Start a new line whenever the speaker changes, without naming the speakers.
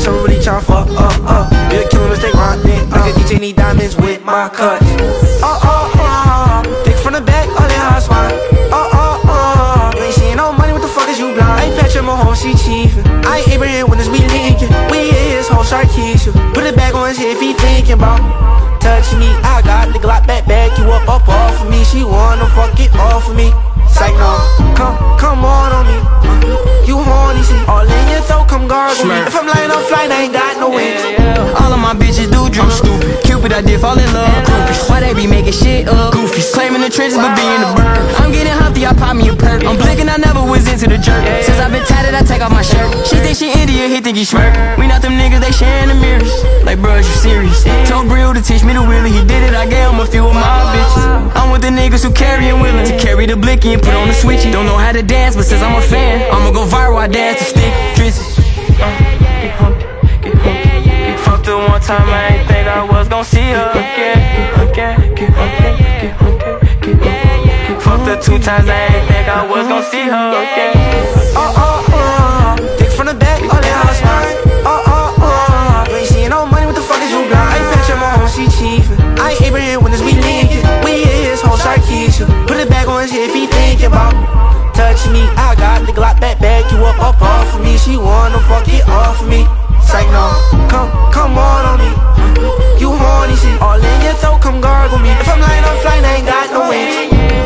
bitch, I'm really tryna fuck up. Be a killer mistake, my neck. Like a DJ need diamonds with my cuts. Dick from the back, all that hot spot. You ain't seeing no money, what the fuck is you blind? I ain't Patrick Mahomes, she chiefin'. I ain't Abraham Winners, we linkin'. We his whole Sharkeisha. Put it back on his head if he thinking about touching me. I got the Glock back you up off of me. She wanna fuck it off of me. Psych no, come on me. You horny, see, all in your throat, come gargle me. If I'm lying on flight, I ain't got no wings.
All of my bitches do drugs. I'm stupid. Cupid, I did fall in love. Groupies. Why they be making shit up? Goofies. Claiming the trenches, but being the bird. I'm getting humpty, I pop me a perk. I'm blinking, I never was into the jerk. Since I've been tatted, I take off my shirt. She think she Indian, he think he smirk. We not them niggas, they sharing the mirrors. Like, bruh, you serious? Told Brill to teach me the wheelie. He did it, I gave him a few of my bitches. I'm with the niggas who carry and willing to carry the blicky and put on the switchy. Don't know how to dance, but since I'm a fan, I'ma go viral, I dance to stick. Drizzy. Get humped, get humped. Get fucked her one time, I ain't think I was gon' see her again. Get humped, get humped, get humped. Fucked her 2 times, I ain't think I was gon' see her again.
Dick from the back, all that hot spots. You ain't seeing no money, what the fuck is you blind? I ain't Patrick Mahomes, she chiefin'. I ain't Abraham Winners, we linkin'. We his whole Sharkeisha. Put it back on his head if he thinking about touching me. I got the Glock back you up off of me. She wanna fuck it off of me. Psych no, come on me. You horny, see, all in your throat, come gargle me. If I'm lying on flight, I ain't got no wings.